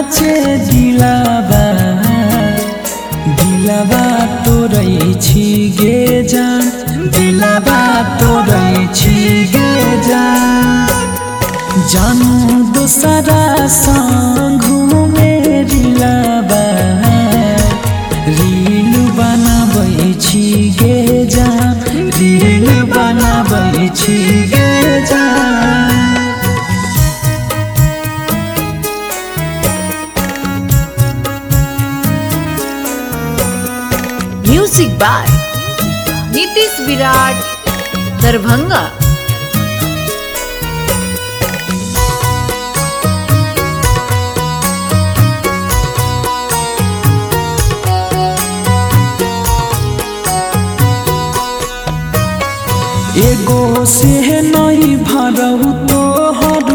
काचे दिलाबा दिलाबा तोरै छी गे जान दिलाबा तोरै छी गे जान जानू दोसरा संग घूमे रिलाबा रील बनाबै छी गे जान रील बनाबै छी गे जान। Music by Nitish Virat Darbhanga. एगो से नहीं भरऊ तोहर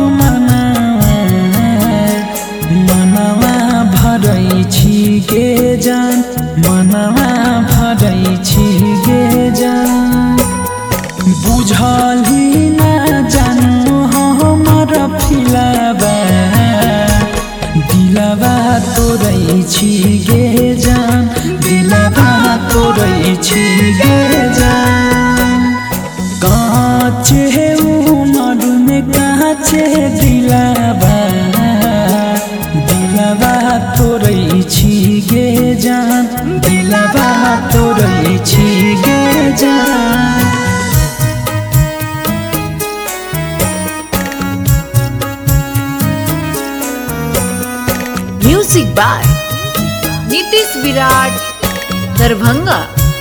मनवा भरै छी गे जान मनवा भरै छी गे जान बुझलही ना जानू हमर फिलाबा दिलाबा तोरै छी गे जान दिलाबा तोरै छी गे जान काचे उमर में काचे दिलाबा दिलाबा तोरै छी गे जान दिलाबा तोरै छी गे जान। Music by Nitish Virat Darbhanga.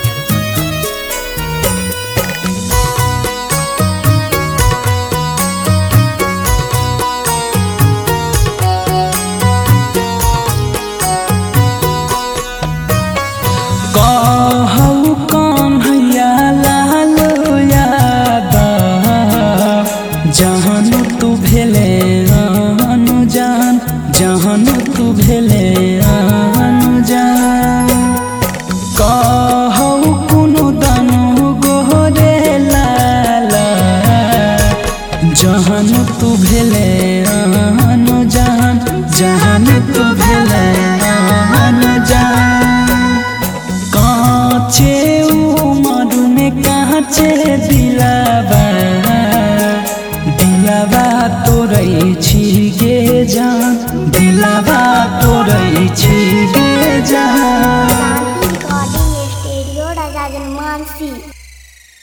कहू कन्हैया लाल यादव जहन तू भेले अनुजान जहन तू भेले अनुजान कहू कोनो दानो गोरे लाला जहन तू भेले अनुजान जहन तू भेले अनुजान काचे उमर में काचे दिलाबा दिलाबा तोरै छी गे जान